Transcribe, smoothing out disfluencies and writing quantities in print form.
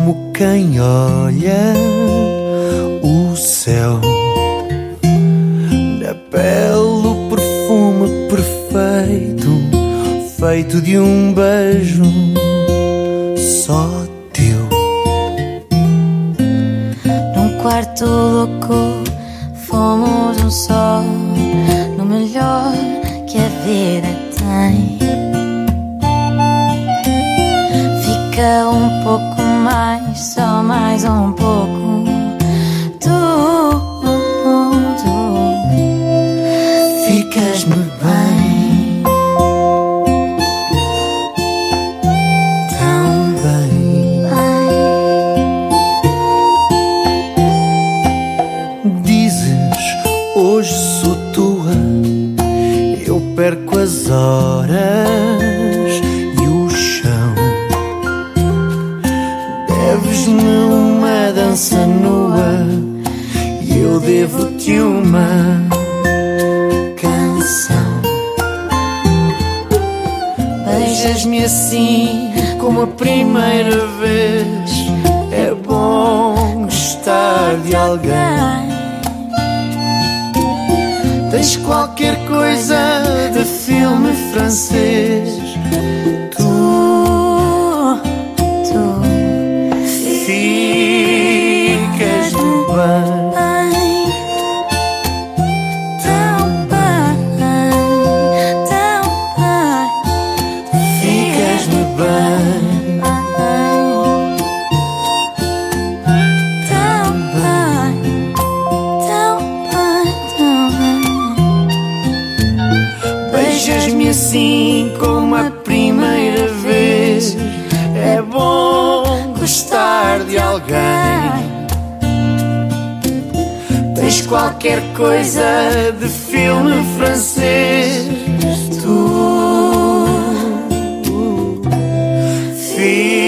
como quem olha o céu. Na pele o perfume perfeito, feito de um beijo só teu. Num quarto louco fomos um só, no melhor que a vida tem. Fica um pouco mais, só mais um pouco. Tu ficas-me bem, tão Bem, dizes hoje sou tua, eu perco as horas e o chão. Deves-me uma dança nua e eu devo-te uma canção. Beijas-me assim como a primeira vez, é bom gostar de alguém. Tens qualquer coisa de filme francês. Tu ficas-me bem, tão bem, tão bem. ficas-me bem, tão bem, tão bem, tão bem. beijas-me assim como a primeira vez, é bom gostar de alguém. Tens qualquer coisa de filme francês. Tu